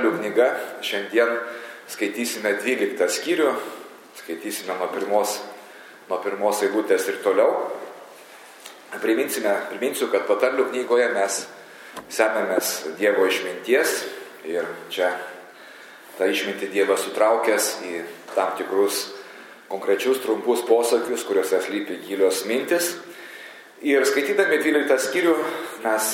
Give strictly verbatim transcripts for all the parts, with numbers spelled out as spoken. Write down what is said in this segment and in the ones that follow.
Patarlių knyga. Šiandien skaitysime dvyliktą skyrių, skaitysime nuo pirmos, nuo pirmos eilutės ir toliau. Priminsime, priminsiu, kad Patarlių knygoje mes semiamės Dievo išminties ir čia tą išmintį Dievas sutraukęs į tam tikrus konkrečius trumpus posakius, kuriuose slypi gilios mintis. Ir skaitydami dvyliktą skyrių mes,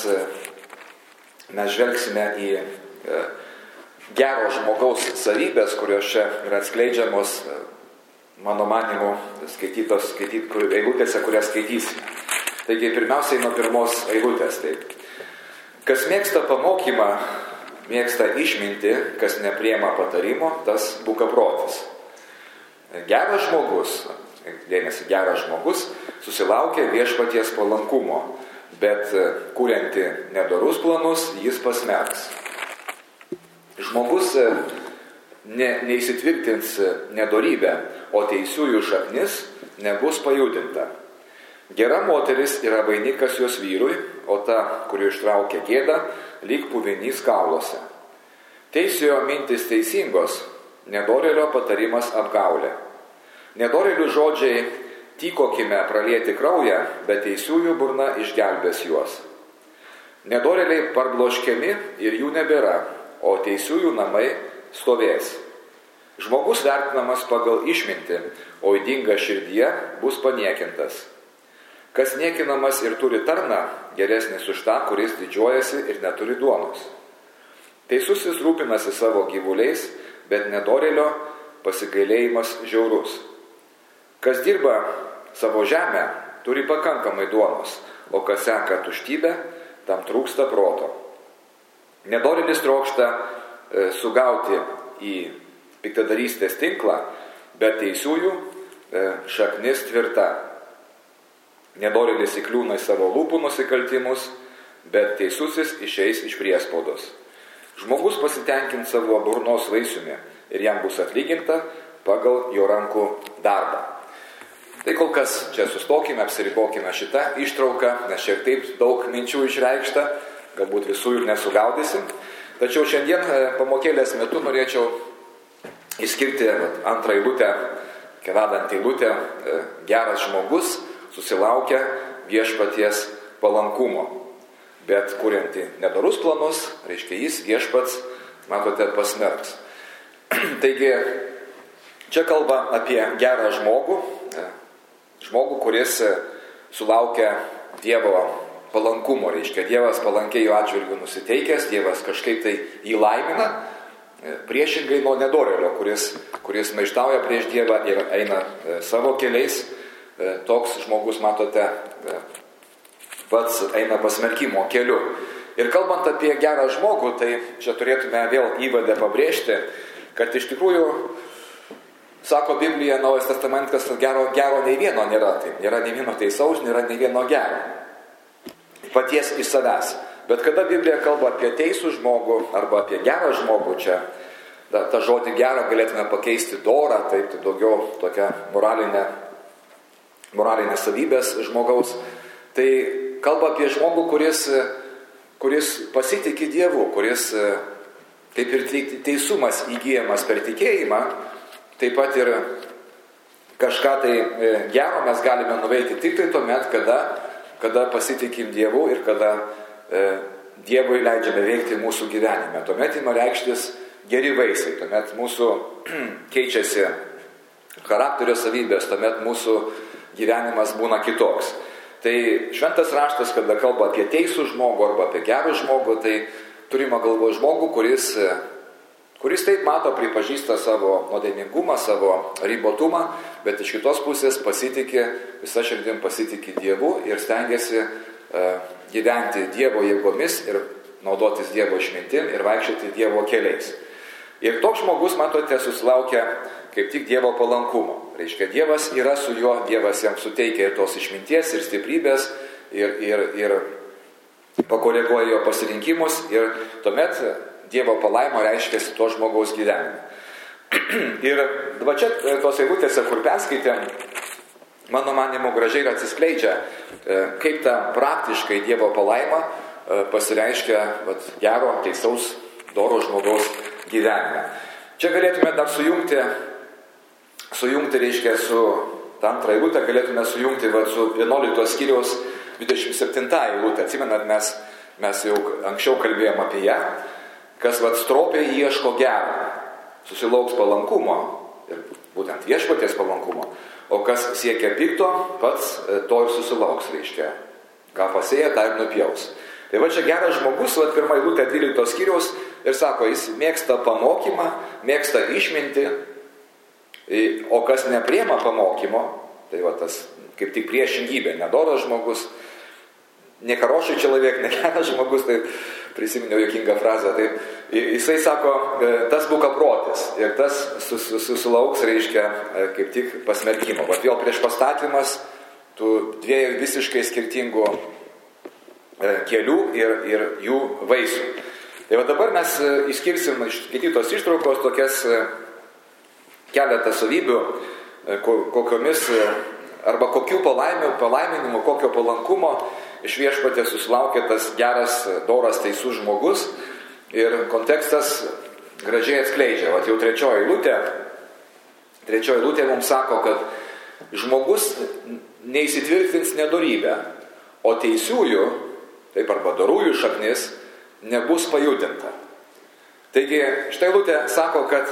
mes žvelgsime į e, gero žmogaus savybės, kurios čia yra atskleidžiamos, e, mano manimu, skaitytos skaityt, kur, eilutėse, kurias skaitysime. Taigi, pirmiausiai nuo pirmos eilutės. Taip. Kas mėgsta pamokymą, mėgsta išmintį, kas nepriema patarimo, tas bukaprotis. Geras žmogus, dėmesį, geras žmogus susilaukia viešpaties palankumo, bet kurianti nedorus planus, jis pasmerks. Žmogus ne, neįsitvirtins nedorybę, o teisiųjų šaknis nebus pajudinta. Gera moteris yra vainikas jos vyrui, o ta, kuri ištraukia gėdą, lyg puvinys kauluose. Teisiojo mintis teisingos, nedorėlio patarimas apgaulė. Nedorėlių žodžiai tykokime pralieti kraują, bet teisiųjų burna išgelbės juos. Nedorėliai parbloškiami ir jų nebėra, o teisiųjų namai stovės. Žmogus vertinamas pagal išmintį, o ydinga širdyje bus paniekintas. Kas niekinamas ir turi tarną, geresnis už tą, kuris didžiuojasi ir neturi duonos. Teisusis rūpinasi savo gyvuliais, bet nedorėlio pasigailėjimas žiaurus. Kas dirba savo žemę, turi pakankamai duonos, o kas seka tuštybę, tam trūksta proto. Nedorėlis trokšta e, sugauti į piktadarystės tinklą, bet teisiųjų e, šaknis tvirta. Nedorėlis įkliūna į savo lūpų nusikaltimus, bet teisusis išeis iš priespaudos. Žmogus pasitenkins savo burnos vaisiumi ir jam bus atlyginta pagal jo rankų darbą. Tai kol kas čia sustokime, apsiribokime šitą ištrauką, nes šiek taip daug minčių išreikšta, galbūt visų ir nesugaudysim. Tačiau šiandien pamokėlės metu norėčiau išskirti antrą eilutę, vedant eilutę, geras žmogus susilaukia viešpaties palankumo. Bet kurianti nedorus planus, reiškia jis viešpats, matote, pasmerks. Taigi, čia kalba apie gerą žmogų, žmogų, kuris sulaukia Dievo palankumo, reiškia Dievas palankiai jo atžvilgiu nusiteikęs, Dievas kažkaip tai jį laimina, priešingai nuo nedorėlio, kuris, kuris maištauja prieš Dievą ir eina savo keliais. Toks žmogus, matote, pats eina pasmerkimo keliu. Ir kalbant apie gerą žmogų, tai čia turėtume vėl įvadę pabrėžti, kad iš tikrųjų, sako Biblija, Naujas Testamentas, kad gero, gero nei vieno nėra. Tai nėra nei vieno teisaus, nėra nei vieno gero. Paties iš savęs. Bet kada Biblija kalba apie teisų žmogų arba apie gerą žmogų, čia ta, ta žodį gerą galėtume pakeisti dorą, taip, tai daugiau tokia moralinė, moralinė savybės žmogaus. Tai kalba apie žmogų, kuris, kuris pasitikė Dievu, kuris, kaip ir teisumas įgyjamas per tikėjimą, taip pat ir kažką tai gero mes galime nuveikti tik tai tuomet, kada, kada pasitikim Dievu ir kada e, Dievui leidžiame veikti mūsų gyvenime. Tuomet ima reikštis geri vaisiai, tuomet mūsų keičiasi charakterio savybės, tuomet mūsų gyvenimas būna kitoks. Tai šventas raštas, kada kalba apie teisų žmogų arba apie gerą žmogų, tai turime galvoje žmogų, kuris kuris taip mato, pripažįsta savo nuodėmingumą, savo ribotumą, bet iš kitos pusės pasitikė, visa širdim pasitikė Dievu ir stengiasi uh, gyventi Dievo jėgomis ir naudotis Dievo išmintim ir vaikščioti Dievo keliais. Ir toks žmogus, matote, susilaukia kaip tik Dievo palankumo. Reiškia, Dievas yra su juo, Dievas jam suteikia ir tos išminties, ir stiprybės, ir, ir, ir pakoreguoja jo pasirinkimus, ir tuomet Dievo palaimo reiškiasi to žmogaus gyvenime. Ir va čia tos eilutėse, kur perskaitėm, mano manimu gražiai atsiskleidžia, kaip ta praktiškai Dievo palaima pasireiškia vat, gero, teisaus, doro žmogaus gyvenime. Čia galėtume dar sujungti, sujungti reiškia su tą antrą eilutę, galėtume sujungti va, su vienuoliktos skyriaus dvidešimt septinta eilutė. Atsimenat, mes, mes jau anksčiau kalbėjom apie ją. Kas va, stropiai ieško gero, susilauks palankumo, ir būtent viešpaties palankumo, o kas siekia pikto, pats to ir susilauks, reiškia. Ką pasėja, tą ir nupjaus. Tai va čia geras žmogus, va pirmą eilutę dvyliktos skyriaus ir sako, jis mėgsta pamokymą, mėgsta išmintį, o kas nepriema pamokymo, tai va tas kaip tik priešingybė, nedoras žmogus, nekarošai человек, negeras žmogus, tai prisiminiau juokingą frazę, tai jisai sako, tas bukaprotis ir tas susilauks, reiškia, kaip tik pasmerkimo. Va vėl prieš pastatymas tų dviejų visiškai skirtingų kelių ir, ir jų vaisių. Tai va dabar mes išskirsim iš skaitytos ištraukos tokias keletą savybių, kokiomis arba kokių palaiminių, palaiminimų, kokio palankumo iš viešpatės susilaukė tas geras, doras, teisus žmogus. Ir kontekstas gražiai atskleidžia. Va jau trečioji eilutė, trečioji eilutė mums sako, kad žmogus neįsitvirtins nedorybę, o teisiųjų, taip arba dorųjų šaknis, nebus pajudinta. Taigi, štai eilutė sako, kad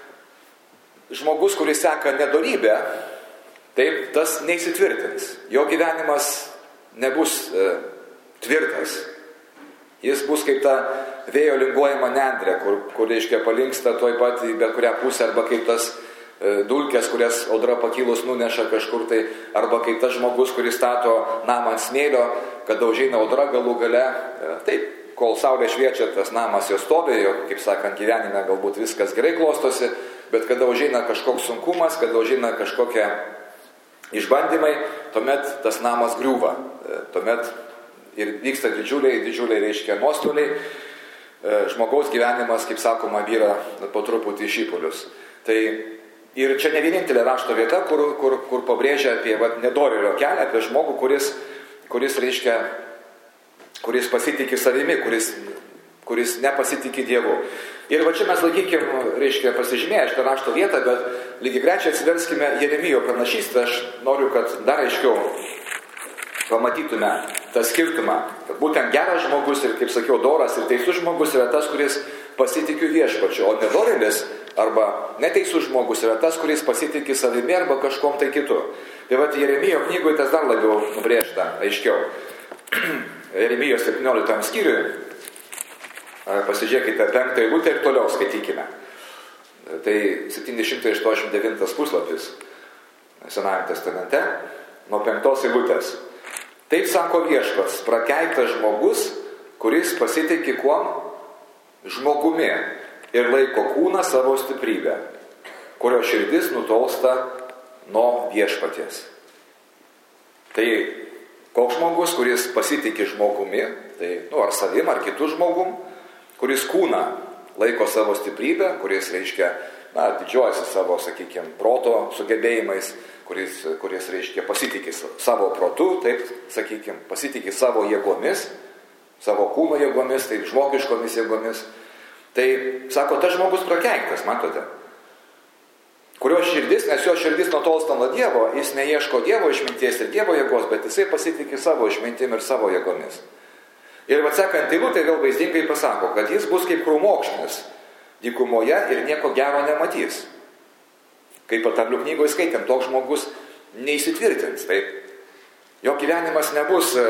žmogus, kuris seka nedorybę, taip, tas neįsitvirtins. Jo gyvenimas nebus e, tvirtas. Jis bus kaip ta vėjo linguojama nendrė, kur, kur reiškia palinksta toj pat į bet kurią pusę, arba kaip tas e, dulkės, kurias audra pakilus nuneša kažkur tai, arba kaip tas žmogus, kuris stato namą ant smėlio, kada užeina audra galų gale, e, taip, kol saulė šviečia, tas namas jo stovi, jo, kaip sakant, gyvenime galbūt viskas gerai klostosi, bet kada užeina kažkoks sunkumas, kada užeina kažkokie išbandymai, tuomet tas namas griūva. Tuomet ir vyksta didžiuliai, didžiuliai reiškia nuostoliai. Žmogaus gyvenimas, kaip sakoma, vyra po truputį šipulius. Tai ir čia ne vienintelė rašto vieta, kur, kur, kur pabrėžia apie vat, nedorėlio kelią, apie žmogų, kuris, kuris reiškia, kuris pasitikė savimi, kuris, kuris nepasitikė Dievu. Ir va čia mes laikykim, reiškia, pasižymėję šitą rašto vietą, bet lygiai grečiai atsiverskime Jeremijo pranašystę. Aš noriu, kad dar aiškiau pamatytume tą skirtumą. Kad būtent geras žmogus ir, kaip sakiau, doras ir teisus žmogus yra tas, kuris pasitikė viešpačiu, o nedorėlis arba neteisus žmogus yra tas, kuris pasitikė savimi arba kažkom tai kitu. Tai va Jeremijo knygoje tas dar labiau nubrėžta, aiškiau. Jeremijo septynioliktam skyriui. Pasižiūrėkite penktą eilutę ir toliau skaitykime. Tai septyni šimtai aštuoniasdešimt devintas puslapis Senajame testamente, nuo penktos eilutės. Taip sako viešpats, prakeiktas žmogus, kuris pasitikė kuom? Žmogumi ir laiko kūną savo stiprybę, kurio širdis nutolsta nuo viešpaties. Tai koks žmogus, kuris pasitikė žmogumi, tai nu, ar savim, ar kitų žmogum, kuris kūną laiko savo stiprybę, kuris, reiškia, na, didžiuojasi savo, sakykime, proto sugebėjimais, kuris, kuris reiškia, pasitikė savo protu, taip, sakykime, pasitikė savo jėgomis, savo kūno jėgomis, tai žmogiškomis jėgomis. Tai, sako, tas žmogus prakeiktas, matote, kurio širdis, nes jo širdis nutolsta nuo Dievo, jis neieško Dievo išminties ir Dievo jėgos, bet jisai pasitikė savo išmintim ir savo jėgomis. Ir atsakant eilutė vėl vaizdingai pasako, kad jis bus kaip krūmokšnis dykumoje ir nieko gero nematys. Kaip patarlių knygoje skaitėm, toks žmogus neįsitvirtins. Taip. Jo gyvenimas nebus e,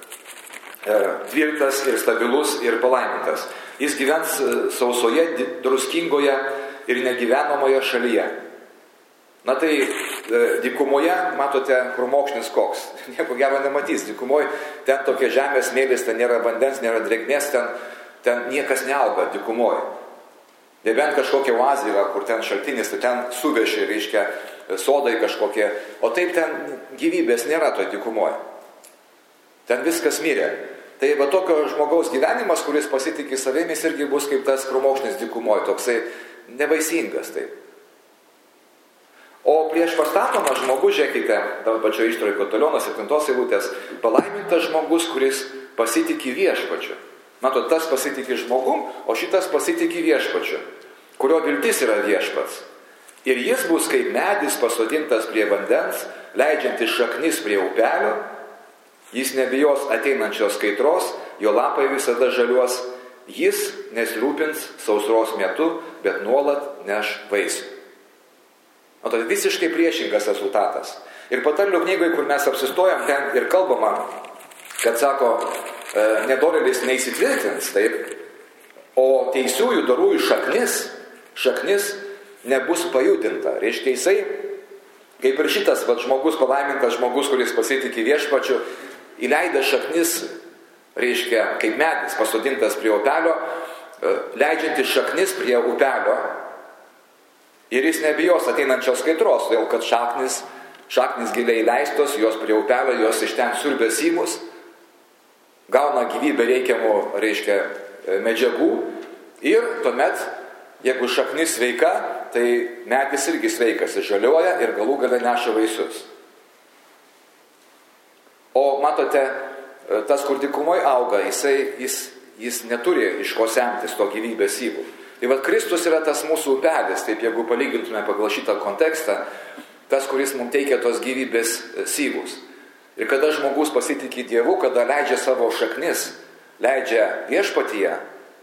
tvirtas ir stabilus ir palaimintas. Jis gyvens sausoje, druskingoje ir negyvenamoje šalyje. Na tai e, dykumoje, matote, krūmokšnis koks. Nieko gero nematys. Dykumoje ten tokia žemės smėlis, ten nėra vandens, nėra drėgmės, ten, ten niekas neauga dykumoje. Nebent kažkokia oazė yra, kur ten šaltinis, tai ten suveši, reiškia, sodai kažkokie. O taip ten gyvybės nėra toj dykumoje. Ten viskas mirė. Tai va tokio žmogaus gyvenimas, kuris pasitikė savimis, irgi bus kaip tas krūmokšnis dykumoje, toksai nevaisingas. Taip. O prieš pastatomas žmogus, žiūrėkite, dėl pačio ištraiko toliau nuo septintos eilutės, palaimintas žmogus, kuris pasitikė viešpačiu. Matot, tas pasitikė žmogum, o šitas pasitikė viešpačiu. kurio viltis yra viešpats. Ir jis bus kaip medis pasodintas prie vandens, leidžiantis šaknis prie upelio. Jis nebijos ateinančios kaitros, jo lapai visada žaliuos. Jis nesirūpins sausros metu, bet nuolat neš vaisių. O tai visiškai priešingas rezultatas. Ir Patarlių knygoje, kur mes apsistojam, ten ir kalbama, kad sako, nedorėlis neįsitvirtins, taip, o teisiųjų dorųjų šaknis, šaknis nebus pajudinta. Reiškia, jisai, kaip ir šitas vat, žmogus, palaimintas žmogus, kuris pasitikė viešpačiu, įleidęs šaknis, reiškia, kaip medis pasodintas prie upelio, leidžiantis šaknis prie upelio, ir jis nebijos ateinančios kaitros, todėl kad šaknis, šaknis giliai leistos, jos prie upelio, jos iš ten siurbia syvus, gauna gyvybę reikiamų, reiškia, medžiagų, ir tuomet, jeigu šaknis sveika, tai medis irgi sveikas, jis žaliuoja ir galų gale neša vaisius. O matote, tas, kur dykumoje auga, jisai, jis, jis neturi iš ko semtis to gyvybės syvų. Tai vad Kristus yra tas mūsų upelis, taip jeigu palygintume pagal šitą kontekstą, tas, kuris mums teikia tos gyvybės syvus. Ir kada žmogus pasitikė Dievu, kada leidžia savo šaknis, leidžia viešpatyje,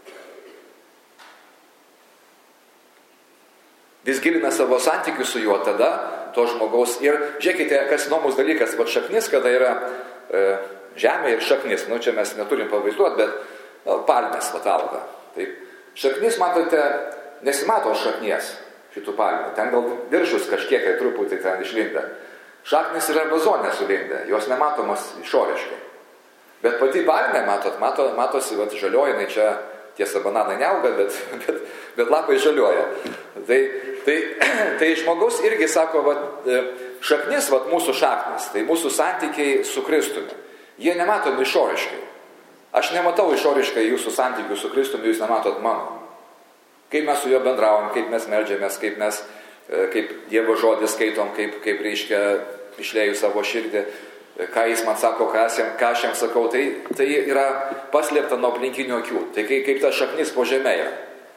vis gilina savo santykius su juo, tada to žmogaus. Ir žiūrėkite, kas įdomus dalykas, va šaknis, kada yra e, žemė ir šaknis. Nu, čia mes neturim pavaizduoti, bet nu, palmės va auga. Taip. Šaknis, matote, nesimato šaknies šitų palmių. Ten gal viršus kažkiek, tai truputį ten išlindę. Šaknis yra vazonė sulindę, jos nematomas išoriškai. Bet pati palmė, matot, mato, matosi, va žaliojinai čia, tiesa, bananai neauga, bet, bet, bet lapai žaliuoja. Tai, tai, tai žmogus irgi sako, va, šaknis, va, mūsų šaknis, tai mūsų santykiai su Kristumi. Jie nematomi išoriškai. Aš nematau išoriškai jūsų santykių su Kristumi, jūs nematot mano. Kaip mes su juo bendravom, kaip mes meldžiamės, kaip mes, kaip Dievo žodį skaitom, kaip, kaip reiškia išlėjus savo širdį, ką jis man sako, ką aš, ką aš jam sakau, tai, tai yra paslėpta nuo aplinkinių akių. Tai kaip, kaip ta šaknis po žemėje.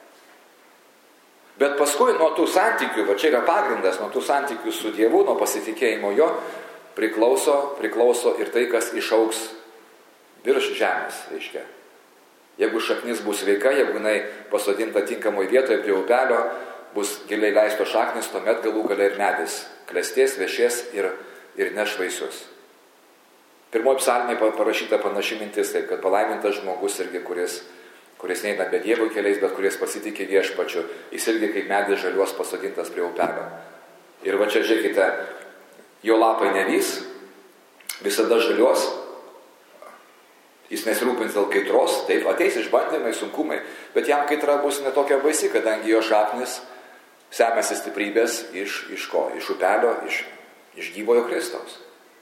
Bet paskui nuo tų santykių, va čia yra pagrindas, nuo tų santykių su Dievu, nuo pasitikėjimo jo, priklauso, priklauso ir tai, kas išaugs virš žemės, reiškia. Jeigu šaknis bus sveika, jeigu jinai pasodinta tinkamoje vietoje prie upelio, bus giliai leisto šaknis, tuomet galų gale ir medis klestės, viešės ir, ir neš vaisius. Pirmoji psalmėje parašyta panaši mintis, taip, kad palaimintas žmogus irgi, kuris, kuris neina be Dievo keliais, bet kuris pasitikė viešpačiu, jis irgi kaip medis žaliuos pasodintas prie upelio. Ir va čia žiūrėkite, jo lapai nevys, visada žaliuos, jis nesirūpins dėl kaitros, taip, ateis išbandymai, sunkumai, bet jam kaitra bus netokia baisi, kadangi jo šaknis semėsi stiprybės iš, iš ko? Iš upelio, iš, iš gyvojo Kristaus.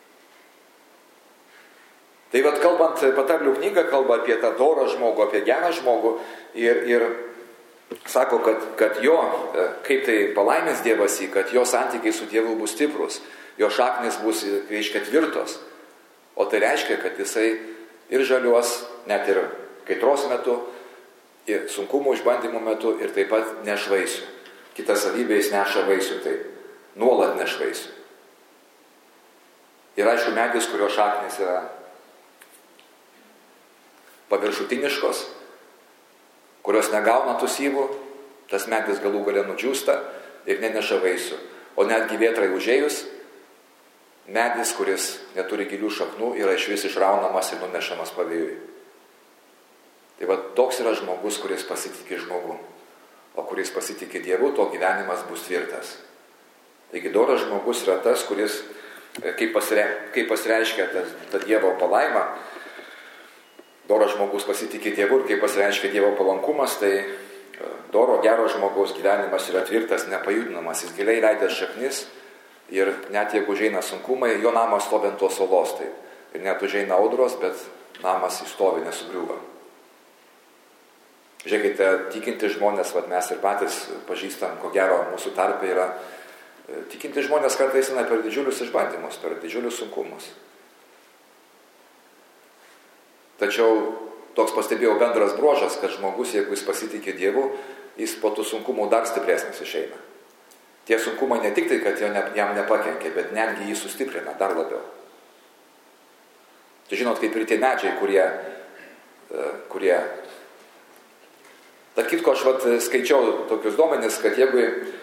Tai vad kalbant, Patarlių knyga kalba apie tą dorą žmogų, apie gerą žmogų ir, ir sako, kad, kad jo, kaip tai palaimės Dievas jį, kad jo santykiai su Dievu bus stiprus, jo šaknis bus, reiškia, tvirtos. O tai reiškia, kad jisai ir žaliuos, net ir kaitros metu, ir sunkumų išbandymų metu, ir taip pat neš vaisių. Kita savybė jis neša vaisių, tai nuolat neš vaisių. Ir aišku, medis, kurio šaknis yra paviršutiniškos, kurios negauna tų syvų, tas medis galų gale nudžiūsta ir neneša vaisių. O netgi vėtrai užėjus, medis, kuris neturi gilių šaknų, yra išvis išraunamas ir nunešamas pavėjui. Tai va toks yra žmogus, kuris pasitikė žmogum. O kuris pasitikė Dievu, to gyvenimas bus tvirtas. Taigi doras žmogus yra tas, kuris, kaip, pasire, kaip pasireiškia ta, ta Dievo palaima, doras žmogus pasitikė Dievu ir kaip pasireiškia Dievo palankumas, tai doro gero žmogaus gyvenimas yra tvirtas, nepajudinamas, jis giliai leidęs šaknis ir net jeigu užeina sunkumai, jo namas stovi ant tos olos. Tai. Ir net užeina audros, bet namas įstovi, nesugriūva. Žiūrėkite, tikinti žmonės, vat mes ir patys pažįstam, ko gero mūsų tarpe yra, tikinti žmonės kartais eina per didžiulius išbandymus, per didžiulius sunkumus. Tačiau toks pastebėjau bendras bruožas, kad žmogus, jeigu jis pasitikė Dievu, jis po tų sunkumų dar stipresnis išeina. Tie sunkumai ne tik tai, kad jam nepakenkia, bet netgi jį sustiprina dar labiau. Tai žinot, kaip ir tie medžiai, kurie, kurie... Tarp kitko, aš vat skaičiau tokius duomenis, kad jeigu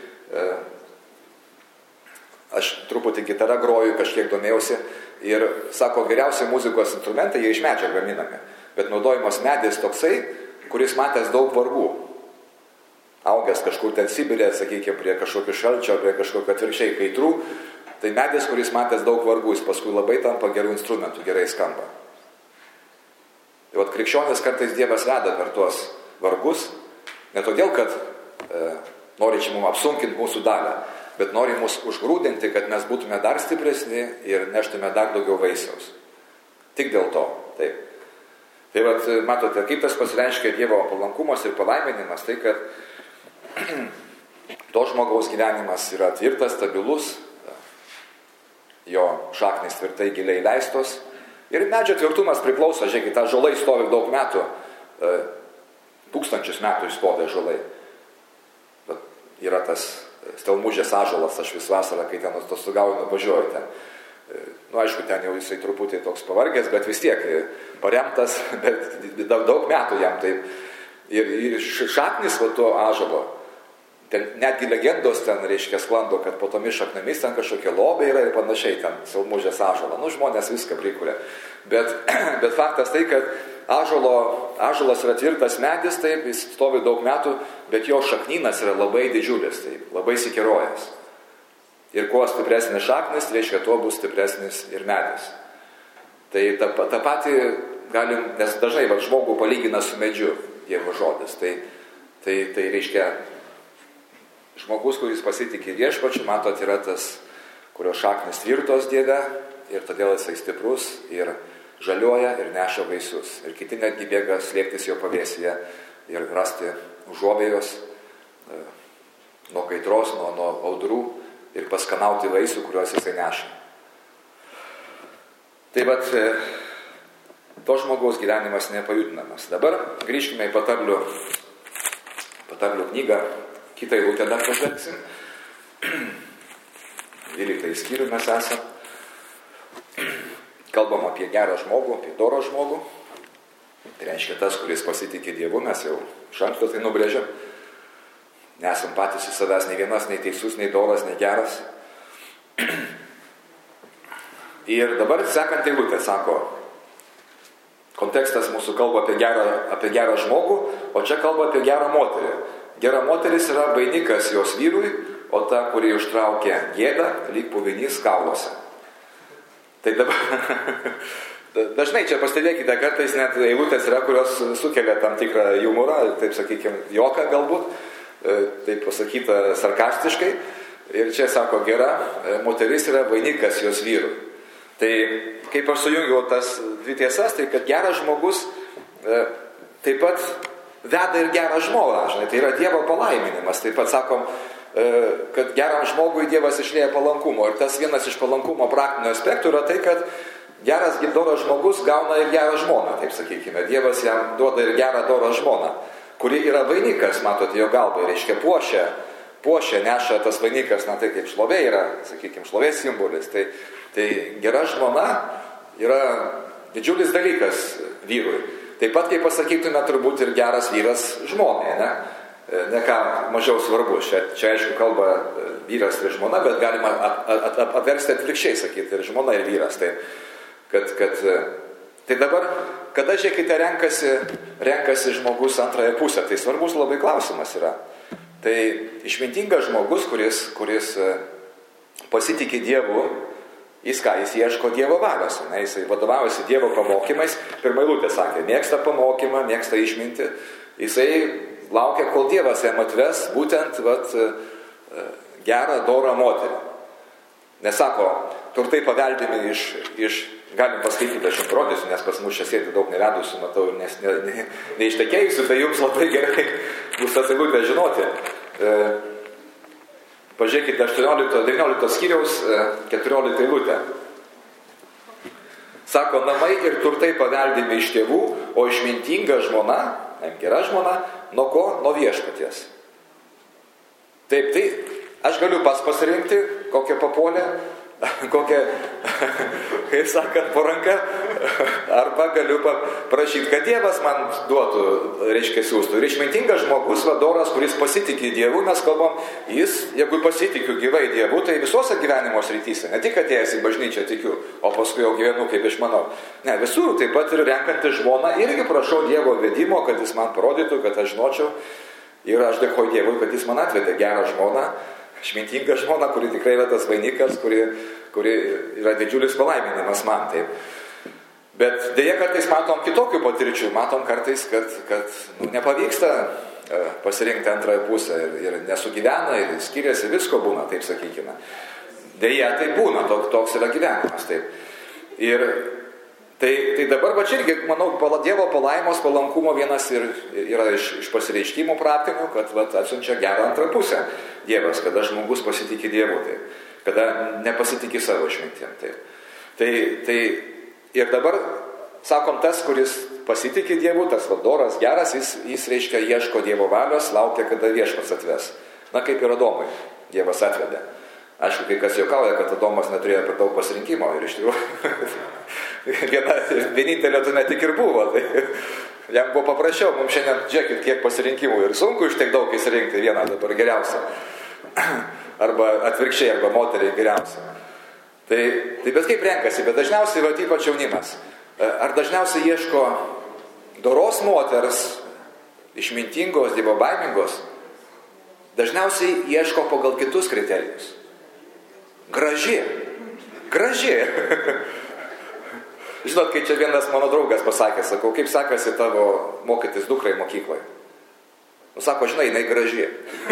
aš truputį gitarą groju, kažkiek domėjausi ir sako, geriausi muzikos instrumentai jie iš medžio gaminami, bet naudojimas medis toksai, kuris matęs daug vargų. Augęs kažkur ten Sibirė, sakykime, prie kažkokio šalčio, prie kažkokio atvirkščiai kaitrų, tai medis, kuris matęs daug vargų, jis paskui labai tampa gerų instrumentų, gerai skamba. Tai vat krikščionis kartais Dievas veda per tuos vargus, ne todėl, kad e, nori čia mums apsunkinti mūsų dalią, bet nori mus užgrūdinti, kad mes būtume dar stipresni ir neštume dar daugiau vaisiaus. Tik dėl to. Taip. Tai vat, matote, kaip tas pasireiškia Dievo palankumas ir palaiminimas, tai kad to žmogaus gyvenimas yra tvirtas, stabilus, jo šaknys tvirtai giliai leistos ir medžio tvirtumas priklauso, žiūrėkit, ta žolai stovi daug metų, tūkstančius metų stovi žolai. Bet yra tas stelmužės ąžuolas, aš vis vasarą, kai ten atostogauju, nuvažiuoju ten. Nu, aišku, ten jau jisai truputį toks pavargęs, bet vis tiek paremtas, bet daug metų jam taip. Ir, ir šaknis va to ąžuolo, ten netgi legendos ten, reiškia, sklando, kad po tomis šaknomis ten kažkokie lobiai yra ir panašiai ten stelmužės ąžuolą. Nu, žmonės viską prikuria. Bet, bet faktas tai, kad ąžuolo, ąžuolas yra tvirtas medis, taip, jis stovi daug metų, bet jo šaknynas yra labai didžiulis, taip, labai sikerojęs. Ir kuo stipresnis šaknis, reiškia, tuo bus stipresnis ir medis. Tai tą, tą patį galim, nes dažnai va, žmogų palygina su medžiu, Dievo žodis. Tai, tai, tai reiškia, žmogus, kuris pasitikė viešpačiu, matot, yra tas, kurio šaknis tvirtos Dieve ir todėl jisai stiprus ir žaliuoja ir neša vaisius. Ir kiti netgi bėga slėptis jo pavėsyje ir rasti užuovėjos nuo kaitros, nuo, nuo audrų ir paskanauti vaisių, kuriuos jisai neša. Tai vat, to žmogaus gyvenimas nepajudinamas. Dabar grįžkime į patarlių, patarlių knygą. Kitą eilutę dar pažvelgsim. dvyliktą skyrių mes esame. Kalbam apie gerą žmogų, apie dorą žmogų. Tai reiškia tas, kuris pasitikė Dievu, mes jau iš anksto tai nubrėžiam. Nesam patys iš savęs nei vienas, nei teisus, nei doras, nei geras. Ir dabar sekant eilutę sako, kontekstas mūsų kalba apie gerą, apie gerą žmogų, o čia kalba apie gerą moterį. Gera moteris yra vainikas jos vyrui, o ta, kuri užtraukė gėdą, lyg puvinys kauluose. Tai dabar, dažnai čia pastebėkite, kartais net eilutės yra, kurios sukelia tam tikrą humorą, taip sakykime, juoką galbūt, taip pasakyta sarkastiškai. Ir čia sako, gera moteris yra vainikas jos vyrui. Tai kaip aš sujungiau tas dvi tiesas, tai kad geras žmogus e, taip pat veda ir gerą žmogą, žinai, tai yra Dievo palaiminimas. Taip pat sakom, e, kad geram žmogui Dievas išlieja palankumo. Ir tas vienas iš palankumo praktinių aspektų yra tai, kad geras doras žmogus gauna ir gerą žmoną, taip sakykime. Dievas jam duoda ir gerą dorą žmoną, kuri yra vainikas, matote, jo galbai, reiškia puošia, puošia, neša tas vainikas, na tai kaip šlovė yra, sakykime, šlovės simbolis. Tai Tai gera žmona yra didžiulis dalykas vyrui. Taip pat, kaip pasakytume, turbūt ir geras vyras žmonai, ne? Ne ką mažiau svarbu. Čia, čia aišku, kalba vyras ir žmona, bet galima apversti atvirkščiai, sakyti, ir žmona, ir vyras. Tai, kad, kad, tai dabar, kada, žiūrėkite, renkasi, renkasi žmogus antrąją pusę, tai svarbus labai klausimas yra. Tai išmintingas žmogus, kuris, kuris pasitikė Dievu, jis ką, jis ieško Dievo valios, ne, jisai vadovavosi Dievo pamokymais, pirmą eilutę sakė, mėgsta pamokymą, mėgsta išminti, jisai laukia, kol Dievas jam atves būtent vat, gerą, dorą moterį. Nesako, turtai paveldimi iš, iš galim paskaityti, aš jums rodysiu, nes pas mus čia sėdi daug nevedusių, matau, ir nes, ne, ne, neištekėjusių, tai jums labai gerai bus tas eilutę žinoti. E, Pažiūrėkite aštuoniolikto devyniolikto skyriaus keturioliktą eilutę. Sako, namai ir turtai paveldimi iš tėvų, o išmintinga žmona, gera žmona, nuo ko? Nuo viešpaties. Taip, tai aš galiu pats pasirinkti, kokią papuolę, kokią, kaip sakant, po ranką, arba galiu prašyti, kad Dievas man duotų, reiškia, siūstų. Ir išmintingas žmogus, vadoras, kuris pasitikė Dievu, mes kalbam, jis, jeigu pasitikiu gyvai Dievu, tai visose gyvenimo srityse, ne tik atėjęs į bažnyčią tikiu, o paskui jau gyvenu, kaip išmanau. Ne, visur, taip pat ir renkantį žmoną, irgi prašau Dievo vedimo, kad jis man parodytų, kad aš žinočiau. Ir aš dėkoju Dievui, kad jis man atvedė gerą žmoną, išmintingą žmoną, kuri tikrai yra tas vainikas, kuri, kuri yra didžiulis palaiminimas man. Taip. Bet dėja kartais matom kitokių patirčių, matom kartais, kad, kad nu, nepavyksta pasirinkti antrąją pusę ir, ir nesugyvena, ir skiriasi, visko būna, taip sakykime. Dėja, tai būna, toks, toks yra gyvenimas. Taip. Ir tai, tai dabar, va čia irgi, manau, Dievo palaimos, palankumo vienas ir, yra iš, iš pasireiškimų praktinių, kad va, atsiunčia gerą antrą pusę Dievas, kada žmogus pasitikė Dievu, tai, kada nepasitikė savo išmintim. Tai, tai, tai ir dabar, sakom, tas, kuris pasitikė Dievu, tas vadoras geras, jis, jis reiškia ieško Dievo valios, laukia, kada viešpats atves. Na, kaip ir Adomui, Dievas atvedė. Aišku, kai kas juokauja, kad Adomas neturėjo per daug pasirinkimo ir iš tikrųjų viena, vienintelė tu net tik ir buvo. Tai jam buvo paprasčiau, mums šiandien žiūrėkit, kiek pasirinkimų ir sunku iš tiek daug įsirinkti vieną dabar geriausią. Arba atvirkščiai, arba moteriai geriausią. Tai, tai bet kaip renkasi, bet dažniausiai, va, ypač jaunimas. Ar dažniausiai ieško doros moters, išmintingos, dievobaimingos? Dažniausiai ieško pagal kitus kriterijus. Graži. Graži. Žinot, kai čia vienas mano draugas pasakė, sakau, kaip sakasi tavo mokytis dukrai mokykloje? Nu, sako, žinai, jinai graži.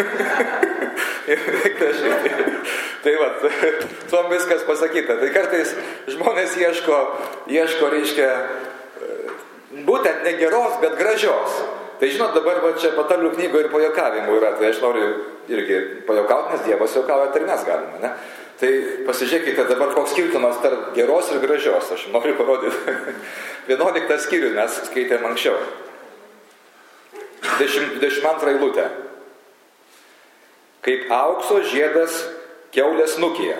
Jinai graži. Tai, tai va, tuom viskas pasakyta. Tai kartais žmonės ieško, ieško, reiškia, būtent ne geros, bet gražios. Tai žinot, dabar va, čia Patarlių knygoje ir pajokavimų yra. Tai aš noriu irgi pajokauti, nes Dievas jokauja, tai mes galime, ne? Tai pasižiūrėkite dabar, koks skirtumas tarp geros ir gražios. Aš noriu parodyti. vienuoliktą skyrių mes skaitėm anksčiau. dvidešimt antrą eilutę. Kaip aukso žiedas kiaulės nukyje.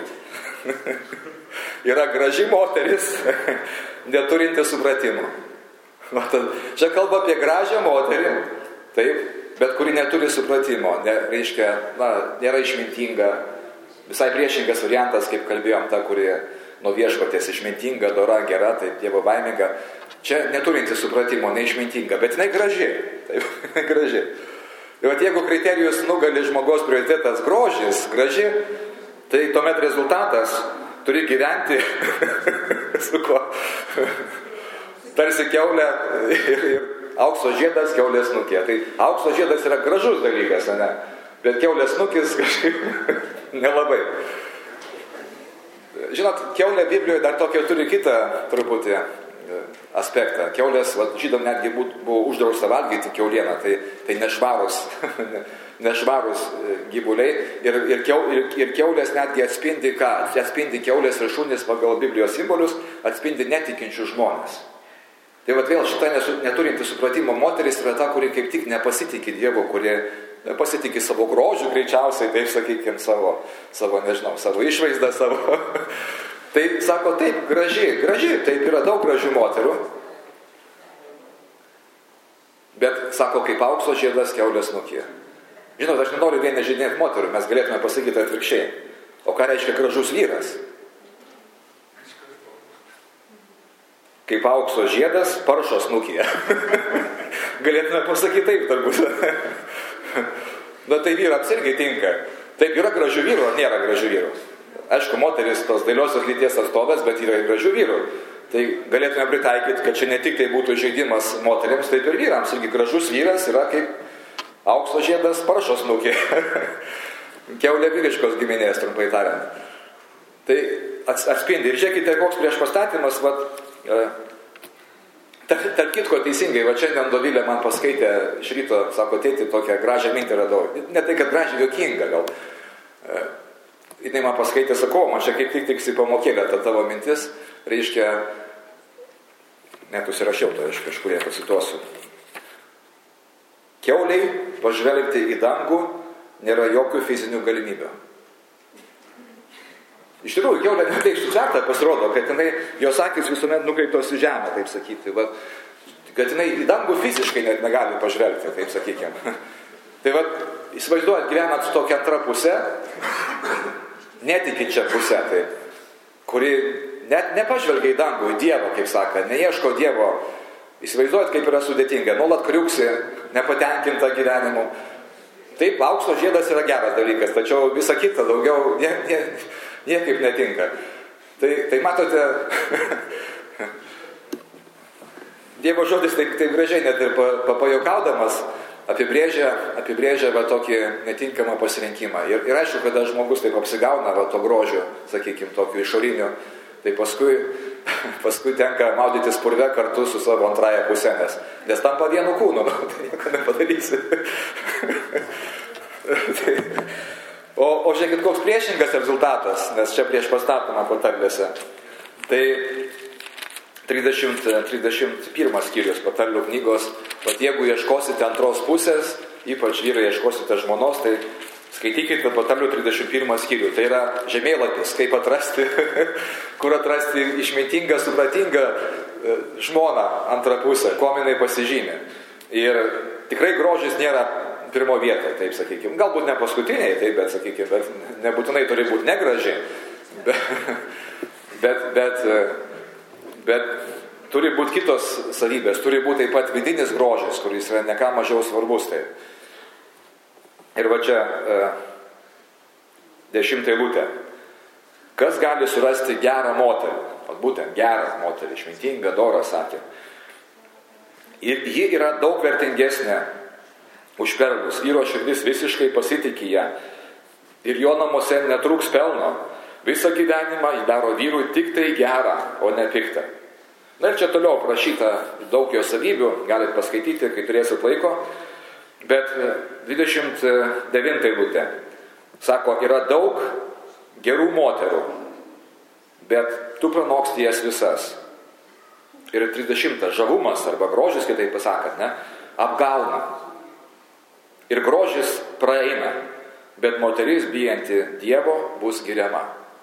Yra graži moteris, neturinti supratimo. Čia kalba apie gražią moterį, taip, bet kuri neturi supratimo. Ne, reiškia, na, nėra išmintinga. Visai priešingas variantas, kaip kalbėjom, ta, kuri nuo viešpaties išmintinga, dora, gera, taip, dievo baiminga. Čia neturinti supratimo, neišmintinga, bet jinai graži. Taip, jinai graži. Ir vat, jeigu kriterijus nugali žmogaus prioritetas grožis, graži, tai tuomet rezultatas turi gyventi su kuo? Tarsi kiaulė ir, ir aukso žiedas kiaulės nukė. Tai aukso žiedas yra gražus dalykas, ne? Bet kiaulės nukis kažkaip nelabai. Žinot, kiaulė Biblijoje dar tokia turi kitą truputį aspektą. Kiaulės, va, žydom netgi buvo uždrausta valgyti kiaulieną, tai, tai nešvarus, nešvarus gyvuliai. Ir, ir, kiau, ir, ir kiaulės netgi atspindi, ką? Atspindi kiaulės ir šunys pagal Biblijos simbolius, atspindi netikinčių žmonės. Tai va vėl šitą neturinti supratimo moteris yra ta, kuri kaip tik nepasitikė Dievu, kuri pasitikė savo grožių greičiausiai, taip sakykime, savo, savo, nežinau, savo išvaizdą, savo. Tai sako, taip, graži, graži, taip yra daug gražių moterų. Bet sako, kaip aukso žiedas kiaulės nukė. Žinot, aš nenoriu vien nežinėti moterų, mes galėtume pasakyti atvirkščiai. O ką reiškia gražus vyras? Kaip aukso žiedas, paršos nukė. Galėtume pasakyti taip, turbūt. Na tai vyrams irgi tinka. Taip, yra gražių vyrų, ar nėra gražių vyrų? Aišku, moteris tos dailiosios lyties atstovės, bet yra ir gražių vyrų. Tai galėtume pritaikyti, kad čia ne tik tai būtų žaidimas moteriams, taip ir vyrams. Irgi gražus vyras yra kaip aukso žiedas, paršos nukė. Kiaulė vyriškos giminės, trumpai tariant. Tai atspindi. Ir žiūrėkite, koks prieš pastatymas, vat, tarp, tarp kitko teisingai, va šiandien Dovilė man paskaitė iš ryto, sako, tėti, tokią gražią mintį radau. Ne tai, kad gražią, juokinga gal. Jinai man paskaitė, sakau, man čia kaip tik tiksi pamokėlė ta tavo mintis, reiškia, net užsirašiau to, aš kažkur ją pacituosiu. Kiauliai pažvelgti į dangų nėra jokių fizinių galimybių. Iš tikrųjų, kiaulė ne taip sutverta, pasirodo, kad jinai, jos akys visuomet nukreiptos į žemę, taip sakyti, va, kad jinai į dangų fiziškai net negali pažvelgti, taip sakykime. Tai va, įsivaizduojat, gyvenat su tokia antra pusė, netikinčia pusė, taip, kuri net nepažvelgia į dangų, į Dievą, kaip saka, neieško Dievo. Įsivaizduojat, kaip yra sudėtinga, nuolat kriuksi, nepatenkinta gyvenimu. Taip, aukso žiedas yra geras dalykas, tačiau visa kita daugiau nie, nie, niekaip netinka. Tai, tai matote, Dievo žodis taip, taip gražiai net ir papajokaudamas apibrėžia, apibrėžia va, tokį netinkamą pasirinkimą. Ir, ir aišku, kada žmogus taip apsigauna va, to grožio, sakykime, tokiu išoriniu, tai paskui, paskui tenka maudytis purve kartu su savo antrąją pusę, nes, nes tampa vienu kūnu, nu, tai nieko nepadarysi. tai, o, o žiūrėkit, koks priešingas rezultatas, nes čia prieš pastatoma patarlėse. Tai trisdešimt, trisdešimt pirmas skyrius patarlių knygos, pat jeigu ieškosite antros pusės, ypač vyrai ieškosite žmonos, tai skaitykite patarlių trisdešimt pirmą skyrių. Tai yra žemėlapis, kaip atrasti, kur atrasti išmintingą, supratingą žmoną antrą pusę, kuom jinai pasižymė. Ir tikrai grožis nėra pirmo vietoje, taip sakykime. Galbūt ne paskutiniai, taip, bet sakykime, bet nebūtinai turi būti negraži. Bet, bet, bet, bet turi būti kitos savybės, turi būti taip pat vidinis grožis, kuris yra ne ką mažiau svarbus. Taip. Ir va čia e, dešimtą eilutę. Kas gali surasti gerą moterį? O būtent gerą moterį, išmintingą, dorą, sakė. Ir ji yra daug vertingesnė už perlus. Vyro širdis visiškai pasitikė ją. Ir jo namuose netrūks pelno. Visą gyvenimą jį daro vyrui tik tai gerą, o ne piktą. Na ir čia toliau prašyta daug jo savybių, galite paskaityti, kai turėsit laiko. Bet dvidešimt devintą eilutė sako, yra daug gerų moterų, bet tu pranoksti jas visas. Ir trisdešimtą žavumas arba grožis, kitaip pasakant, ne, apgauna. Ir grožis praeina, bet moteris bijanti Dievo bus giriama.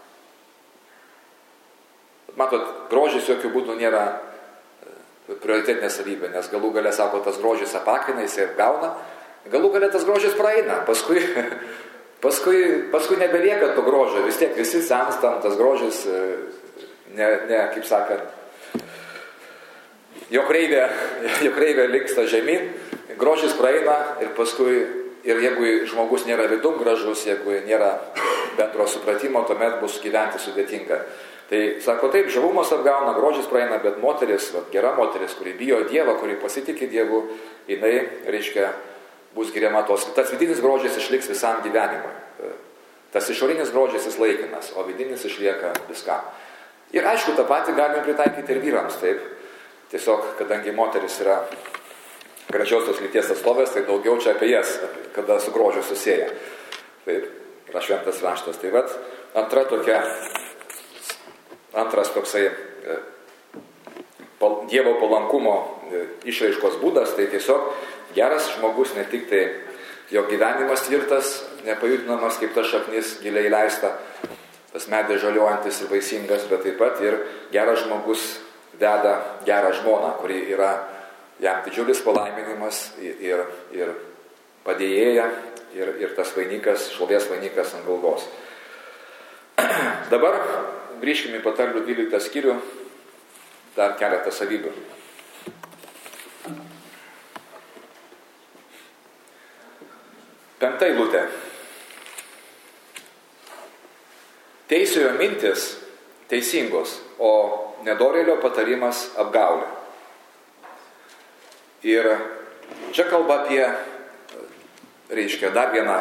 Matot, grožis jokių būdų nėra prioritetinė savybė, nes galų galia, sako, tas grožis apakina, jis ir gauna, galų galia tas grožis praeina, paskui, paskui, paskui nebelieka to grožio, vis tiek visi senstam, tas grožis, ne, ne kaip sakant, jo kreivė, jo kreivė linksta žemyn, grožis praeina ir paskui, ir jeigu žmogus nėra vidum gražus, jeigu nėra bendro supratimo, tuomet bus gyventi sudėtinga. Tai sako taip, žavumas apgauna, grožis praeina, bet moteris, vat, gera moteris, kuri bijo Dievą, kuri pasitikė Dievu, jinai, reiškia, bus giriama tos. Tas vidinis grožis išliks visam gyvenimui. Tas išorinis grožis jis laikinas, o vidinis išlieka viskam. Ir aišku, tą patį galime pritaikyti ir vyrams, taip. Tiesiog, kadangi moteris yra gražiosios lyties atstovės, tai daugiau čia apie jas, kada su grožiu susieja. Taip, yra šventas raštas. Tai vat, antra tokia... Antras toksai e, pal, Dievo palankumo e, išraiškos būdas, tai tiesiog geras žmogus, ne tik tai jo gyvenimas tvirtas, nepajudinamas kaip ta šaknis giliai leista, tas medis žaliuojantis ir vaisingas, bet taip pat ir geras žmogus veda gerą žmoną, kuri yra jam didžiulis palaiminimas ir, ir padėjėja ir, ir tas vainikas, šlovės vainikas ant galvos. Dabar grįžkime į patarlių dvyliktą skyrių, dar keletą savybių. Penkta eilutė. Teisiojo mintis teisingos, o nedorėlio patarimas apgaulė. Ir čia kalba apie, reiškia, dar vieną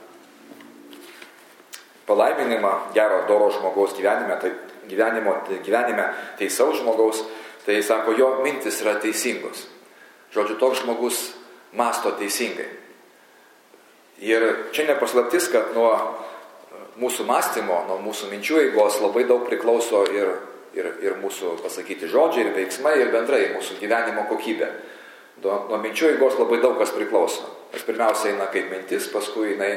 palaiminimą gero, doro žmogaus gyvenime, tai gyvenimo, gyvenime teisaus žmogaus, tai sako, jo mintis yra teisingos. Žodžiu, toks žmogus masto teisingai. Ir čia nepaslaptis, kad nuo mūsų mąstymo, nuo mūsų minčių eigos labai daug priklauso ir, ir, ir mūsų pasakyti žodžiai, ir veiksmai, ir bendrai mūsų gyvenimo kokybė. Nuo, nuo minčių eigos labai daug kas priklauso. Nes pirmiausia eina kaip mintis, paskui jinai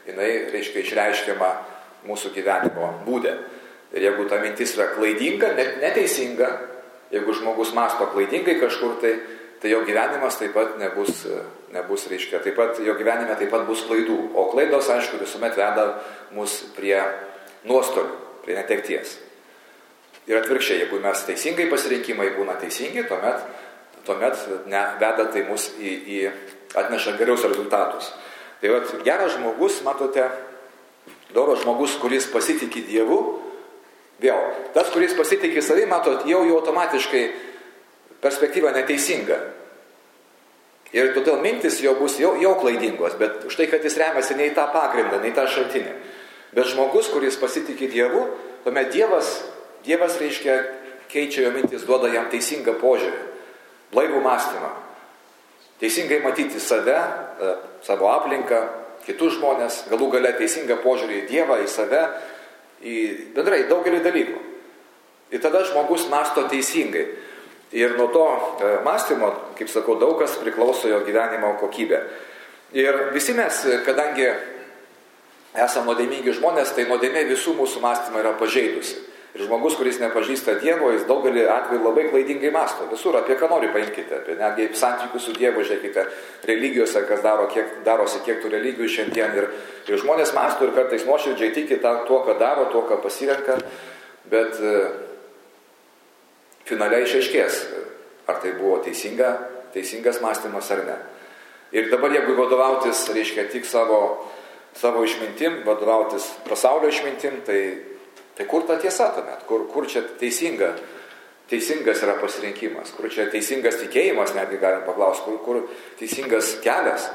jinai, reiškia, išreiškiama mūsų gyvenimo būde. Ir jeigu ta mintis yra klaidinga, net neteisinga, jeigu žmogus mąsto klaidingai kažkur, tai, tai jo gyvenimas taip pat nebus, nebus, reiškia, taip pat jo gyvenime taip pat bus klaidų. O klaidos, aišku, visuomet veda mus prie nuostolių, prie netekties. Ir atvirkščiai, jeigu mes teisingai pasirinkimai būna teisingi, tuomet, tuomet ne, veda tai mus į, į atneša geriaus rezultatus. Tai vat, geras žmogus, matote, doras žmogus, kuris pasitikė Dievu, vėl, tas, kuris pasitikė savį, matot, jau jau automatiškai perspektyva neteisinga. Ir todėl mintis jo bus jau, jau klaidingos, bet už tai, kad jis remiasi ne į tą pagrindą, ne į tą šaltinį. Bet žmogus, kuris pasitikė Dievu, tuomet Dievas, Dievas reiškia, keičia jo mintis, duoda jam teisingą požiūrį, blaivų mąstymą. Teisingai matyti save, savo aplinką, kitus žmonės, galų gale teisingą požiūrį į Dievą, į save, į bendrai daugelį dalykų. Ir tada žmogus mąsto teisingai. Ir nuo to e, mąstymo, kaip sakau, daug kas priklauso jo gyvenimo kokybė. Ir visi mes, kadangi esame nuodėmingi žmonės, tai nuodėmė visų mūsų mąstymą yra pažeidusi. Ir žmogus, kuris nepažįsta Dievo, jis daugelį atvejų labai klaidingai mąsto. Visur, apie ką nori paimkite, apie netgi santykių su Dievu, žiūrėkite, religijose, kas daro, kiek, darosi, kiek tų religijų šiandien. Ir, ir žmonės mąsto ir kartais nuoširdžiai tiki tuo, ką daro, tuo, ką pasirenka, bet e, finaliai išaiškės, ar tai buvo teisinga, teisingas mąstymas ar ne. Ir dabar, jeigu vadovautis, reiškia, tik savo, savo išmintim, vadovautis pasaulio išmintim, tai Tai kur ta tiesa tuomet? Kur, kur čia teisinga, teisingas yra pasirinkimas? Kur čia teisingas tikėjimas, netgi galim paklausti, kur, kur teisingas kelias?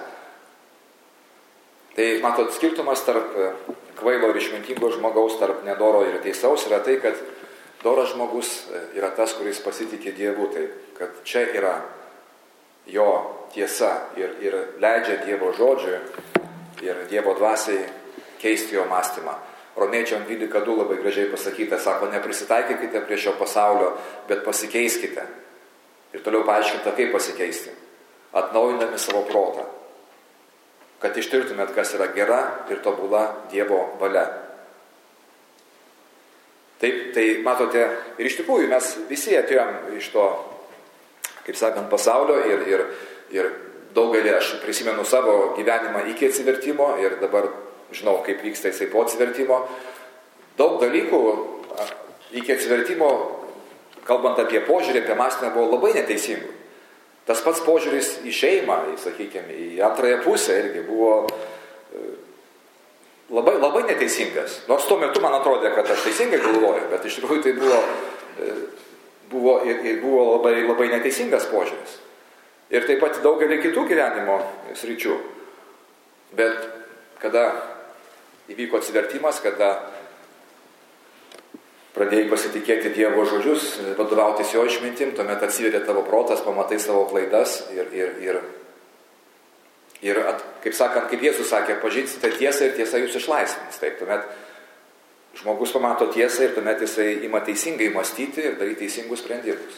Tai, matot, skirtumas tarp kvailo ir išmintingo žmogaus, tarp nedoro ir teisaus yra tai, kad doras žmogus yra tas, kuris pasitikė Dievu. Tai, kad čia yra jo tiesa ir, ir leidžia Dievo žodžiui ir Dievo dvasiai keisti jo mąstymą. Romiečiam dvylika du labai gražiai pasakyta, sako, neprisitaikykite prie šio pasaulio, bet pasikeiskite. Ir toliau paaiškinta, kaip pasikeisti. Atnaujindami savo protą. Kad ištirtumėt, kas yra gera ir tobula Dievo valia. Taip, tai matote, ir iš tikrųjų mes visi atėjom iš to, kaip sakant, pasaulio ir, ir, ir daugelį aš prisimenu savo gyvenimą iki atsivertimo ir dabar žinau, kaip vyksta jisai po atsivertimo. Daug dalykų iki atsivertimo, kalbant apie požiūrį, apie mąstymą, buvo labai neteisingų. Tas pats požiūris į šeimą, į, sakykime, į antrąją pusę irgi buvo labai, labai neteisingas. Nors tuo metu man atrodė, kad aš teisingai galvoju, bet iš tikrųjų tai buvo, buvo, ir, ir buvo labai, labai neteisingas požiūris. Ir taip pat daugelį kitų gyvenimo sričių. Bet kada įvyko atsivertimas, kada pradėjai pasitikėti Dievo žodžius, vadovautis jo išmintim, tuomet atsiveria tavo protas, pamatai savo klaidas ir, ir, ir, ir at, kaip sakant, kaip Jėzus sakė, pažinsite tiesą ir tiesa jūs išlaisvins. Taip, tuomet žmogus pamato tiesą ir tuomet jisai ima teisingai mąstyti ir daryti teisingus sprendimus.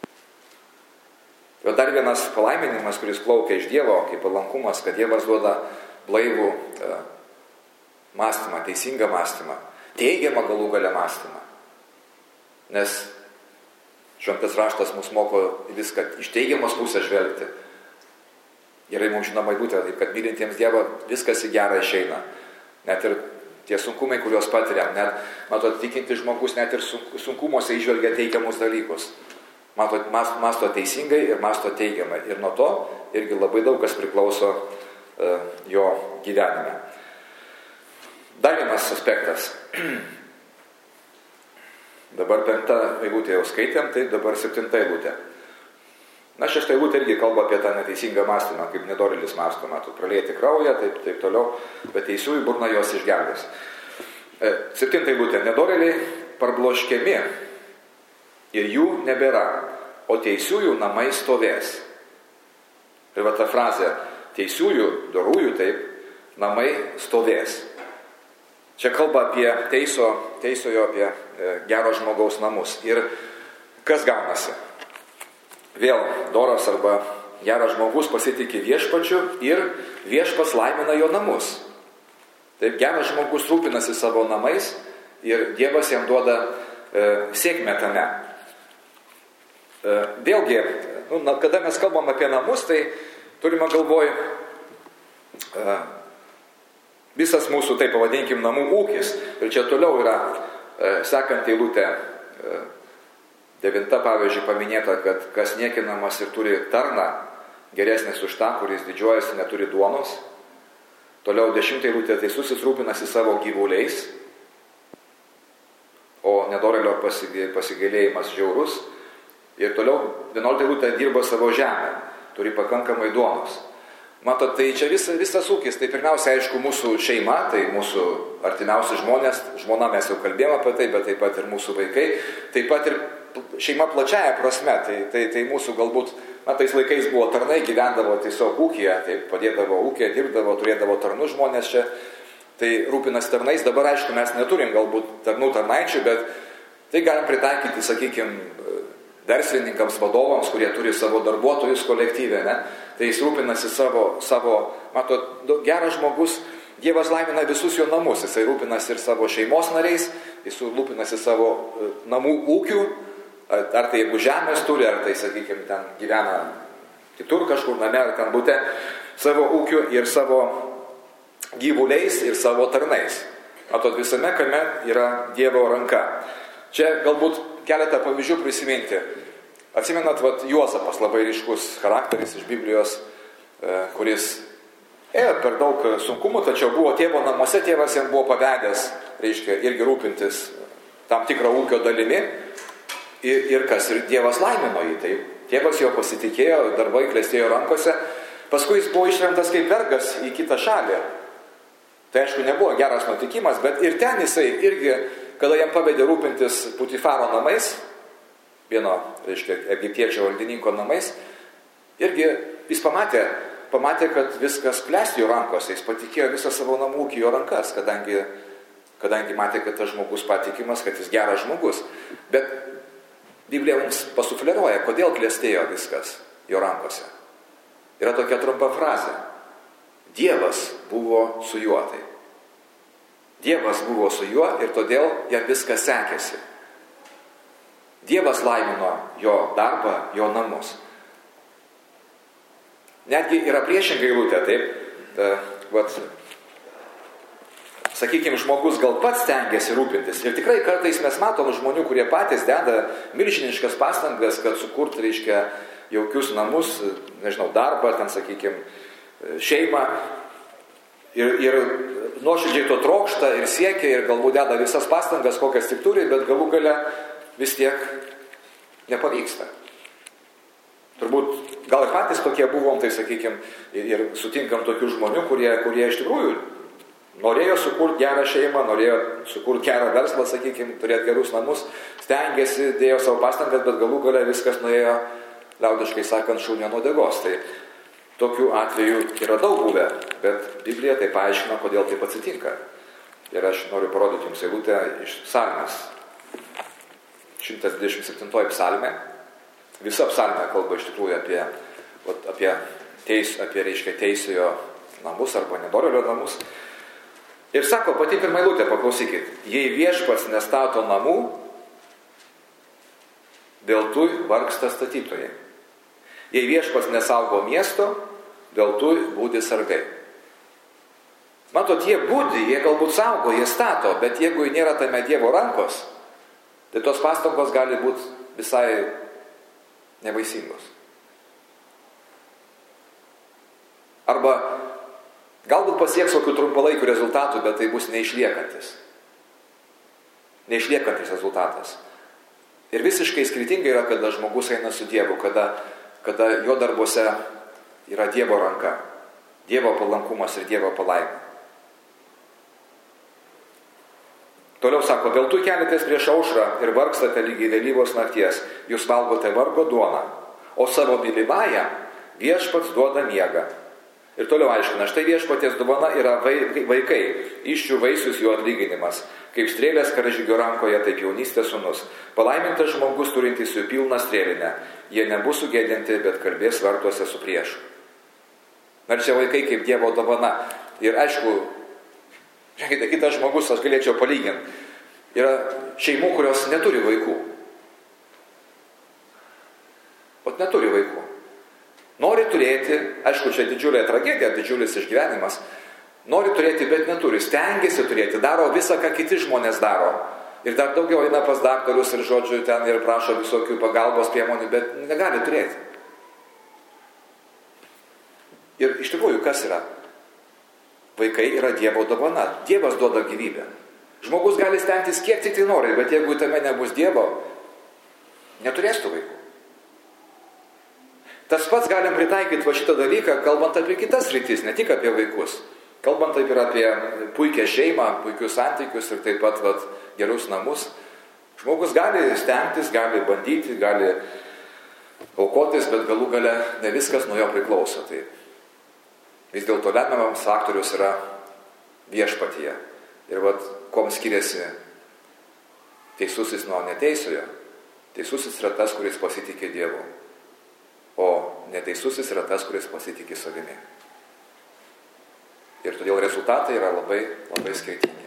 Jo dar vienas palaiminimas, kuris plaukia iš Dievo, kaip palankumas, kad Dievas duoda blaivų e, mąstymą, teisingą mąstymą, teigiamą galų gale mąstymą. Nes šventas raštas mus moko viską iš teigiamos pusės žvelgti. Gerai mums žinoma būtent, taip, kad mylintiems Dievą viskas į gerą išeina. Net ir tie sunkumai, kuriuos patiriam, net, matot, tikinti žmogus net ir sunkumuose įžvelgia teigiamus dalykus. Matot, mąsto teisingai ir mąsto teigiamai. Ir nuo to irgi labai daug kas priklauso uh, jo gyvenime. Dar vienas aspektas. Dabar penktą eilutę jau skaitėm, tai dabar septinta eilutė. Na, šešta eilutė irgi kalba apie tą neteisingą mąstymą, kaip nedorėlis mąsto, matot, pralieti kraują, taip, taip toliau, bet teisiųjų burna jos išgelbės. E, septinta eilutė. Nedorėliai parbloškiami ir jų nebėra, o teisiųjų namai stovės. Ir va ta frazė, teisiųjų, dorųjų, taip, namai stovės. Čia kalba apie teiso, teisojo, apie e, gero žmogaus namus. Ir kas gaunasi? Vėl doras arba geras žmogus pasitikė viešpačiu ir viešpas laimina jo namus. Taip, geras žmogus rūpinasi savo namais ir Dievas jam duoda e, sėkmę tame. E, vėlgi, nu, na, kada mes kalbam apie namus, tai turime galvoj e, visas mūsų, taip pavadinkim, namų ūkis. Ir čia toliau yra e, sekant eilutė, e, devinta pavyzdžiui paminėta, kad kas niekinamas ir turi tarną, geresnis už tą, kuris didžiuojasi neturi duonos. Toliau dešimtą eilutė, teisusis rūpinasi savo gyvuliais, o nedorėlio pasigailėjimas žiaurus. Ir toliau vienuoliktą eilutė, dirba savo žemę, turi pakankamai duonos. Matot, tai čia vis, visas ūkis, tai pirmiausia, aišku, mūsų šeima, tai mūsų artimiausi žmonės, žmona mes jau kalbėjome apie tai, bet taip pat ir mūsų vaikai, taip pat ir šeima plačiaja prasme, tai, tai, tai mūsų galbūt, na, tais laikais buvo tarnai, gyvendavo tiesiog ūkyje, tai padėdavo ūkyje, dirbdavo, turėdavo tarnų žmonės čia, tai rūpinas tarnais. Dabar, aišku, mes neturim galbūt tarnų tarnaičių, bet tai galim pritaikyti, sakykime, verslininkams, vadovams, kurie turi savo darbuotojus kolektyvę, ne? Tai jis rūpinasi savo, savo, matot, geras žmogus, Dievas laimina visus jo namus, jisai rūpinasi ir savo šeimos nariais, jis rūpinasi savo namų ūkių, ar tai jeigu žemės turi, ar tai, sakykime, ten gyvena kitur kažkur name, ar ten bute, savo ūkių ir savo gyvuliais ir savo tarnais. Matot, visame kame yra Dievo ranka. Čia galbūt keletą pavyzdžių prisiminti. Atsimenat, vat, Juozapas, labai ryškus charakteris iš Biblijos, kuris ėjo per daug sunkumų, tačiau buvo tėvo namuose, tėvas jam buvo pavedęs, reiškia, irgi rūpintis tam tikrą ūkio dalimi. Ir, ir kas, ir Dievas laimino jį, tai tėvas jo pasitikėjo, darbai klestėjo rankose, paskui jis buvo ištremtas kaip vergas į kitą šalį. Tai aišku, nebuvo geras nutikimas, bet ir ten jisai irgi, kada jam pavedė rūpintis Putifaro namais, vieno, reiškia, egiptiečio valdininko namais, irgi jis pamatė, pamatė, kad viskas klesti jo rankose, jis patikėjo visą savo namų ūkį jo rankas, kadangi, kadangi matė, kad tas žmogus patikimas, kad jis geras žmogus. Bet Biblija mums pasufleruoja, kodėl klestėjo viskas jo rankose. Yra tokia trumpa frazė. Dievas buvo su juo. Tai. Dievas buvo su juo ir todėl jam viskas sekėsi. Dievas laimino jo darbą, jo namus. Netgi yra priešinga eilutė, taip. Ta, vat, sakykime, žmogus gal pats stengiasi rūpintis. Ir tikrai kartais mes matom žmonių, kurie patys deda milžiniškas pastangas, kad sukurtų, reiškia, jaukius namus, nežinau, darbą, ten, sakykime, šeimą. Ir, ir nuoširdžiai to trokšta ir siekia ir galbūt deda visas pastangas, kokias tik turi, bet galų gale vis tiek nepavyksta. Turbūt gal ir patys tokie buvom, tai, sakykime, ir, ir sutinkam tokių žmonių, kurie, kurie iš tikrųjų norėjo sukurti gerą šeimą, norėjo sukurti gerą verslą, sakykime, turėti gerus namus, stengiasi, dėjo savo pastangas, bet galų gale viskas nuėjo, liaudiškai sakant, šunio nuodegos. Tai tokių atvejų yra daug buvę, bet Biblija tai paaiškina, kodėl taip atsitinka. Ir aš noriu parodyti jums eilutę iš psalmės. šimtas dvidešimt septintoji psalmė. Visa psalmė kalba iš tikrųjų apie, apie, teis, apie reiškia, teisėjo namus arba nedorėlio namus. Ir sako, pati pirma eilutė, paklausykit, jei viešpats nestato namų, dėl tų vargsta statytojai. Jei viešpats nesaugo miesto, dėl tų būdi sargai. Matot, jie būdi, jie galbūt saugo, jie stato, bet jeigu nėra tame Dievo rankos, tai tos pastangos gali būti visai nevaisingos. Arba galbūt pasieks kokių trumpalaikių rezultatų, bet tai bus neišliekantis. Neišliekantis rezultatas. Ir visiškai skirtingai yra, kada žmogus eina su Dievu, kada, kada jo darbuose yra Dievo ranka, Dievo palankumas ir Dievo palaima. Toliau sako, dėl tų keliatės prieš aušrą ir vargstate lygiai vėlyvos nakties, jūs valgote vargo duoną, o savo mylimąją viešpats duoda miegą. Ir toliau aiškina, štai viešpaties dovana yra vaikai, iš jų vaisius jų atlyginimas. Kaip strėlės karžygio rankoje, taip jaunystės sūnus. Palaimintas žmogus turintis jų pilną strėlinę. Jie nebus sugėdinti, bet kalbės vartuose su priešu. Ir čia vaikai kaip Dievo dovana. Ir aišku, Žiūrėkite, kitas žmogus, aš galėčiau palyginti. Yra šeimų, kurios neturi vaikų. Ot neturi vaikų. Nori turėti, aišku, čia didžiulė tragedija, didžiulis išgyvenimas. Nori turėti, bet neturi. Stengiasi turėti, daro visą, ką kiti žmonės daro. Ir dar daugiau eina pas daktarus ir žodžiu ten ir prašo visokių pagalbos priemonių, bet negali turėti. Ir iš tikrųjų, kas yra? Vaikai yra Dievo dovana. Dievas duoda gyvybę. Žmogus gali stengtis kiek tik tai nori, bet jeigu tame nebus Dievo, neturės tų vaikų. Tas pats galim pritaikyti va šitą dalyką, kalbant apie kitas rytis, ne tik apie vaikus. Kalbant taip ir apie puikią šeimą, puikius santykius ir taip pat vat, gerus namus. Žmogus gali stengtis, gali bandyti, gali aukotis, bet galų gale ne viskas nuo jo priklauso. Tai vis dėlto lemiamas faktorius yra viešpatyje. Ir vat, kuom skiriasi teisusis nuo neteisojo. Teisusis yra tas, kuris pasitikė Dievu, o neteisusis yra tas, kuris pasitikė savimi. Ir todėl rezultatai yra labai, labai skirtingi.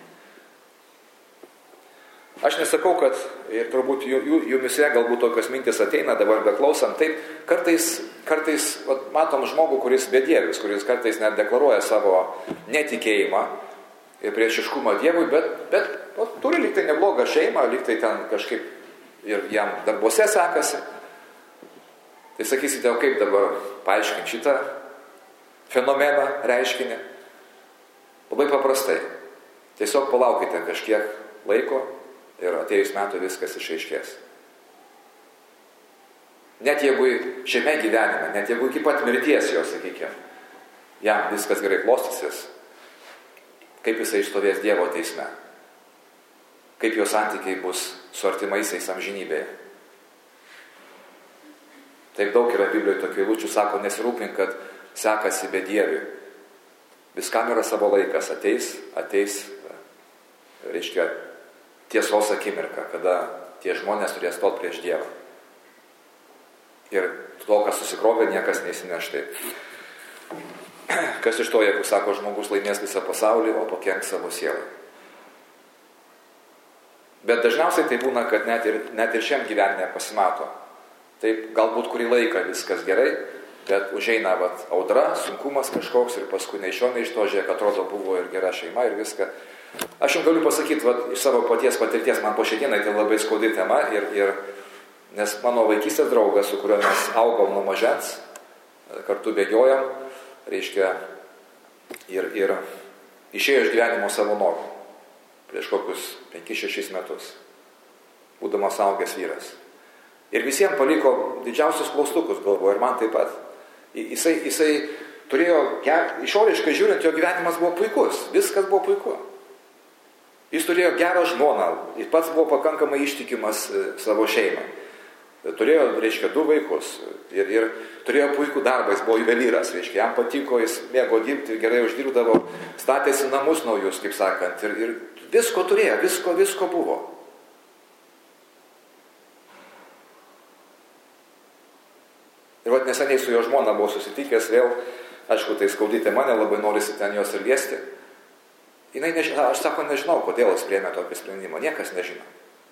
Aš nesakau, kad ir turbūt jumise galbūt tokios mintis ateina dabar beklausant. Taip, kartais, kartais vat, matom žmogų, kuris bedievis, kuris kartais net deklaruoja savo netikėjimą ir priešiškumą Dievui, bet, bet vat, turi lyg tai neblogą šeimą, lyg tai ten kažkaip ir jam darbuose sekasi. Tai sakysite, o kaip dabar paaiškinti šitą fenomeną, reiškinį? Labai paprastai. Tiesiog palaukite kažkiek laiko ir atėjus metų viskas išaiškės. Net jeigu šiame gyvenime, net jeigu iki pat mirties jo, sakykime, jam viskas gerai klostysis, kaip jisai išstovės Dievo teisme, kaip jo santykiai bus su artimaisiais amžinybėje. Taip daug yra Biblijoje tokių eilučių, sako, nesirūpink, kad sekasi bedieviui. Viskam yra savo laikas, ateis, ateis, reiškia, tiesos akimirka, kada tie žmonės turės stot prieš Dievą. Ir to, kas susikrovė, niekas neįsineš taip. Kas iš to, jeigu sako, žmogus laimės visą pasaulį, o pakenks savo sielai. Bet dažniausiai tai būna, kad net ir, net ir šiam gyvenime pasimato. Taip, galbūt kurį laiką viskas gerai, bet užeina vat, audra, sunkumas kažkoks ir paskui nei iš šio, nei iš to, žiūrėk, atrodo, buvo ir gera šeima ir viską. Aš jums galiu pasakyti, vat, iš savo paties patirties, man po šiandienai tai labai skaudi tema, ir, ir, nes mano vaikystės draugas, su kuriuo mes augom nuo mažens, kartu bėgiojom, reiškia, ir, ir išėjo iš gyvenimo savo norų prieš kokius penkis šešis metus, būdamas augęs vyras. Ir visiems paliko didžiausius klaustukus, galvoju, ir man taip pat. Jisai, jisai turėjo, išoriškai žiūrint, jo gyvenimas buvo puikus, viskas buvo puiku. Jis turėjo gerą žmoną, jis pats buvo pakankamai ištikimas savo šeimai. Turėjo, reiškia, du vaikus ir, ir turėjo puikų darbą, jis buvo juvelyras, reiškia, jam patiko, jis mėgo dirbti, gerai uždirbdavo, statėsi namus naujus, kaip sakant, ir, ir visko turėjo, visko, visko buvo. Ir vat neseniai su jo žmona buvo susitikęs vėl, aišku, tai skaudyti mane, labai norisi ten jos ir liesti. Jinai nežino, aš sako, nežinau, kodėl jis priėmė tokį sprendimą, niekas nežino.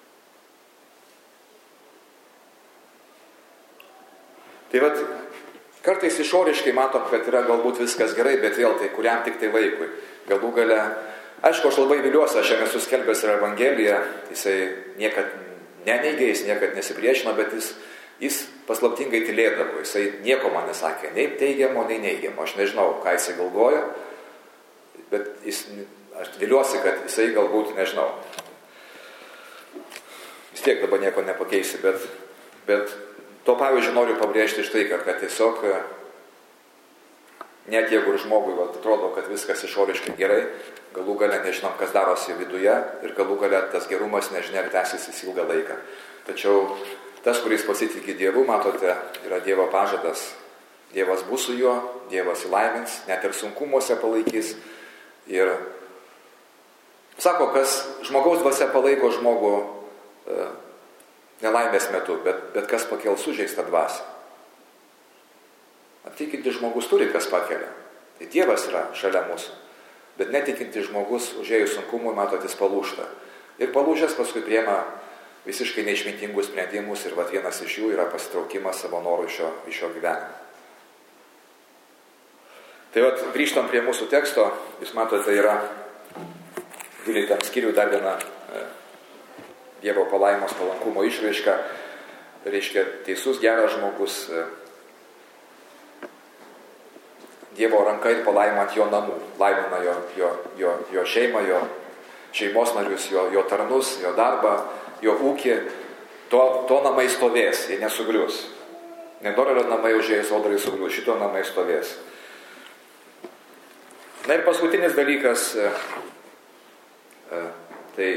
Tai vat, kartais išoriškai matom, kad yra galbūt viskas gerai, bet vėl tai kuriam tik tai laikui. Galų gale, aišku, aš labai viliuosi, aš jam esu skelbęs ir Evangeliją, jisai niekad neneigė, jis niekad nesipriešino, bet jis Jis paslaptingai tylėdavo, jisai nieko man nesakė, nei teigiamo, nei neigiamo. Aš nežinau, ką jisai galvojo, bet jis, aš viliuosi, kad jisai galbūt, nežinau, vis tiek dabar nieko nepakeisi, bet, bet to pavyzdžiui noriu pabrėžti štai, kad tiesiog, net jeigu ir žmogui va, atrodo, kad viskas išoriškai gerai, galų gale nežinom, kas darosi viduje ir galų gale tas gerumas nežinia, ar tęsis ilgą laiką. Tačiau tas, kuris pasitikė Dievu, matote, yra Dievo pažadas. Dievas bus su juo, Dievas įlaimins, net ir sunkumuose palaikys. Ir sako, kas žmogaus dvasia palaiko žmogų e, nelaimės metu, bet, bet kas pakels sužeistą dvasią. Tikintis žmogus turi, kas pakelia. Tai Dievas yra šalia mūsų. Bet netikintis žmogus užėjus sunkumui, matot, jis palūžta. Ir palūžęs paskui priema visiškai neišmintingus sprendimus ir vat vienas iš jų yra pasitraukimas savo norų iš šio, iš šio gyvenimo. Tai vat grįžtam prie mūsų teksto, jūs matote, tai yra dvyliktam skyriui dar viena e, Dievo palaimos palankumo išraiška, reiškia teisus, geras žmogus, e, Dievo ranka ir palaima ant jo namų, laimina jo, jo, jo, jo šeimą, jo šeimos narius, jo, jo tarnus, jo darbą, jo ūkį, to, to namai stovės, jie nesugrius. Nedorerio namai užėjus audrai sugrius, šito namai stovės. Na ir paskutinis dalykas, e, e, tai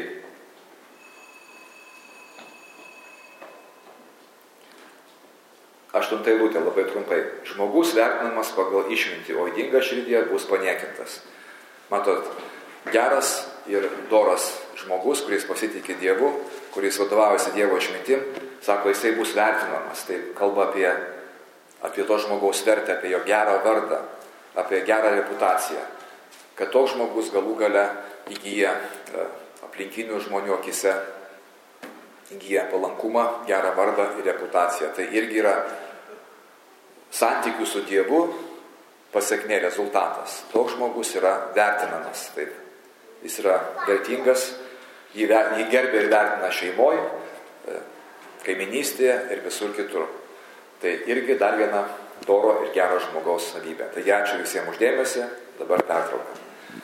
aštunta eilutė, labai trumpai. Žmogus vertinamas pagal išmintį, o ydingas širdyje bus paniekintas. Matot, geras ir doras žmogus, kuris pasitikė Dievu, kuris vadovaujasi Dievo išmintim, sako, jisai bus vertinamas. Tai kalba apie, apie to žmogaus vertę, apie jo gerą vardą, apie gerą reputaciją. Kad toks žmogus galų gale įgyja aplinkinių žmonių akise, įgyja palankumą, gerą vardą ir reputaciją. Tai irgi yra santykių su Dievu pasiekmė rezultatas. Toks žmogus yra vertinamas. Taip. Jis yra vertingas, jį, jį gerbė ir vertina šeimoje, kaiminystėje ir visur kitur. Tai irgi dar viena doro ir gero žmogaus savybė. Tai ačiū visiems uždėmesi, dabar pertrauka.